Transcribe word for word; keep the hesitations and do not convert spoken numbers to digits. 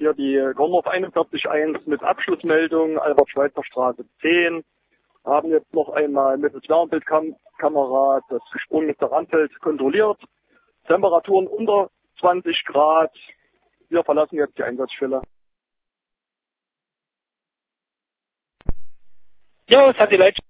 hier die Gorndorf einundvierzig eins mit Abschlussmeldung, Albert-Schweitzer-Straße zehn. Haben jetzt noch einmal mittels Wärmebildkamera das gesprungene Terranfeld kontrolliert. Temperaturen unter zwanzig Grad. Wir verlassen jetzt die Einsatzstelle. Jo, es hat die Leute